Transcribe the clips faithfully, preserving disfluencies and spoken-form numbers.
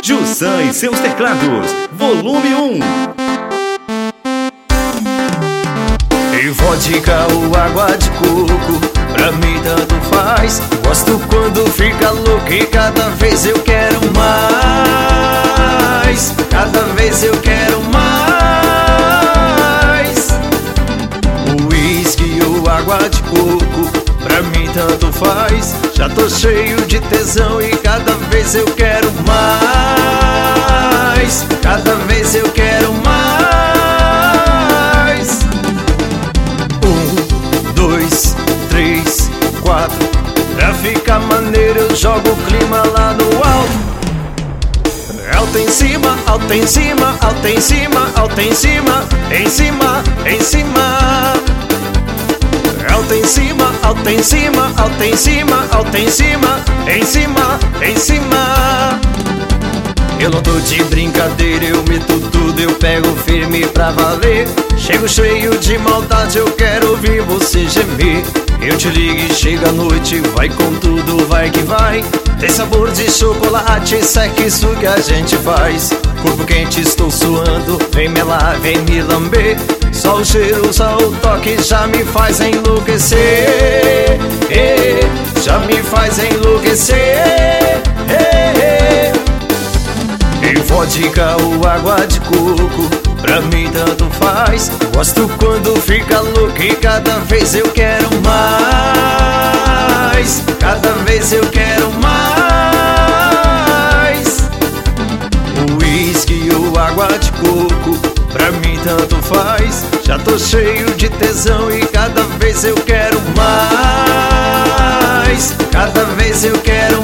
Jussan e seus teclados, volume um. E vodka ou água de coco, pra mim tanto faz. Gosto quando fica louco e cada vez eu quero mais. Cada vez eu quero mais. Uísque ou água de coco, pra mim tanto faz. Já tô cheio de tesão e cada vez eu quero mais. Cada vez eu quero mais. Um, dois, três, quatro. Pra ficar maneiro eu jogo o clima lá no alto. Alto em cima, alto em cima, alto em cima, alto em cima, em cima, em cima. Alto em cima, alto em cima, alto em cima, alto em cima, em cima, em cima. Eu não tô de brincadeira, eu meto tudo, eu pego firme pra valer. Chego cheio de maldade, eu quero ouvir você gemer. Eu te ligo e chega a noite, vai com tudo, vai que vai. Tem sabor de chocolate, isso é que isso que a gente faz. Corpo quente, estou suando, vem melar, vem me lamber. Só o cheiro, só o toque já me faz enlouquecer. eh, Já me faz enlouquecer. eh, eh. Em vodka ou água de coco, pra mim tanto faz. Gosto quando fica louco e cada vez eu quero mais. Cada vez eu quero mais. Uísque ou água de coco, pra mim tanto faz. Já tô cheio de tesão e cada vez eu quero mais. Cada vez eu quero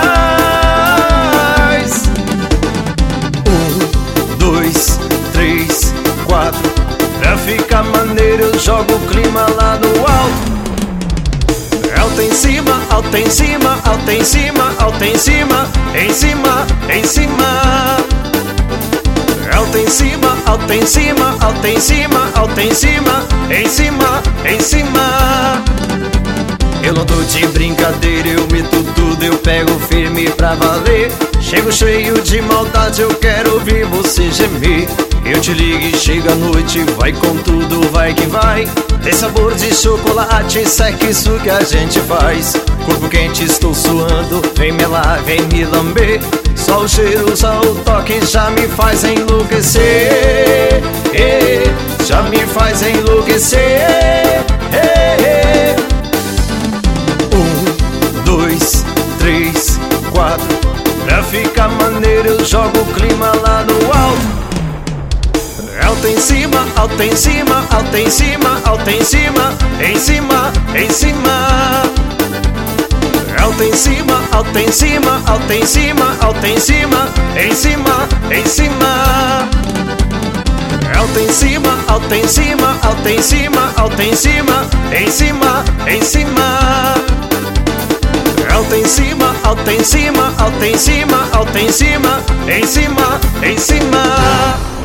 mais. Um, dois, três, quatro. Pra ficar maneiro eu jogo o clima lá no alto. Alto em cima, alto em cima, alto em cima, alto em cima, em cima, em cima. Alto em cima, alto em cima, alto em cima, alto em cima, em cima, em cima. Eu não tô de brincadeira, eu meto tudo, eu pego firme pra valer. Chego cheio de maldade, eu quero ouvir você gemer. Eu te ligo e chega a noite, vai com tudo, vai que vai. Tem sabor de chocolate, isso é que isso que a gente faz. Corpo quente, estou suando, vem melar, vem me lamber. Só o cheiro, só o toque já me faz enlouquecer. eh, Já me faz enlouquecer. eh, eh. Um, dois, três, quatro. Pra ficar maneiro eu jogo o clima lá no alto. Alto em cima, alto em cima, alto em cima, alto em cima, em cima, em cima. Alto em cima, alto em cima, alto em cima, alto em cima, em cima, em cima. Alto em cima, alto em cima, alto em cima, alto em cima, em cima, em cima. Alto em cima, alto em cima, alto em cima, alto em cima, em cima, em cima.